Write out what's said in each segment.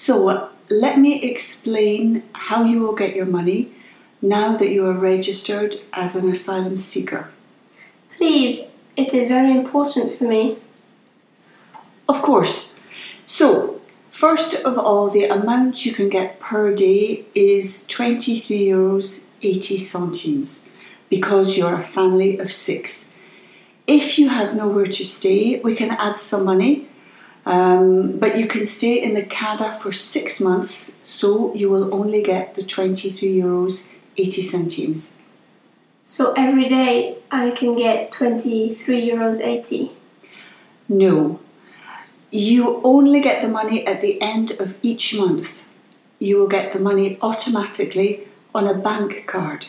So let me explain how you will get your money now that you are registered as an asylum seeker. Please, it is very important for me. Of course. So, first of all, the amount you can get per day is €23.80 because you're a family of 6. If you have nowhere to stay, we can add some money, but you can stay in the CADA for 6 months, so you will only get the €23.80. So every day I can get €23.80? No. You only get the money at the end of each month. You will get the money automatically on a bank card.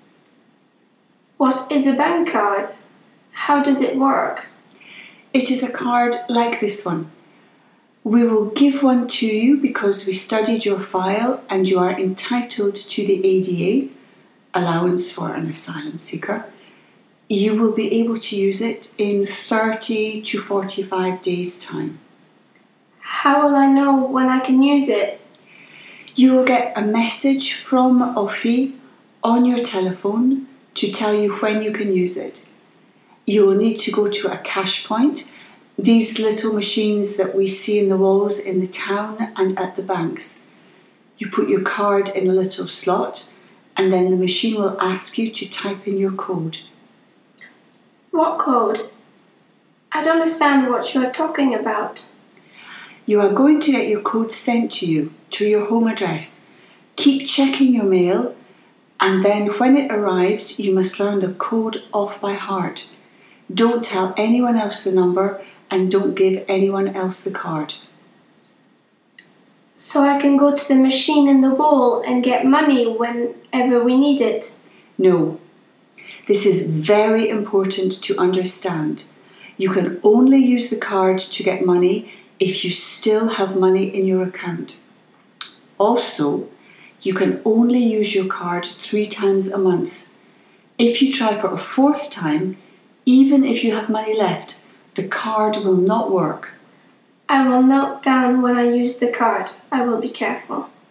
What is a bank card? How does it work? It is a card like this one. We will give one to you because we studied your file and you are entitled to the ADA, allowance for an asylum seeker. You will be able to use it in 30 to 45 days' time. How will I know when I can use it? You will get a message from OFI on your telephone to tell you when you can use it. You will need to go to a cash point, these little machines that we see in the walls in the town and at the banks. You put your card in a little slot and then the machine will ask you to type in your code. What code? I don't understand what you are talking about. You are going to get your code sent to you, to your home address. Keep checking your mail, and then when it arrives, you must learn the code off by heart. Don't tell anyone else the number, and don't give anyone else the card. So I can go to the machine in the wall and get money whenever we need it? No. This is very important to understand. You can only use the card to get money if you still have money in your account. Also, you can only use your card 3 times a month. If you try for a 4th time, even if you have money left, the card will not work. I will note down when I use the card. I will be careful.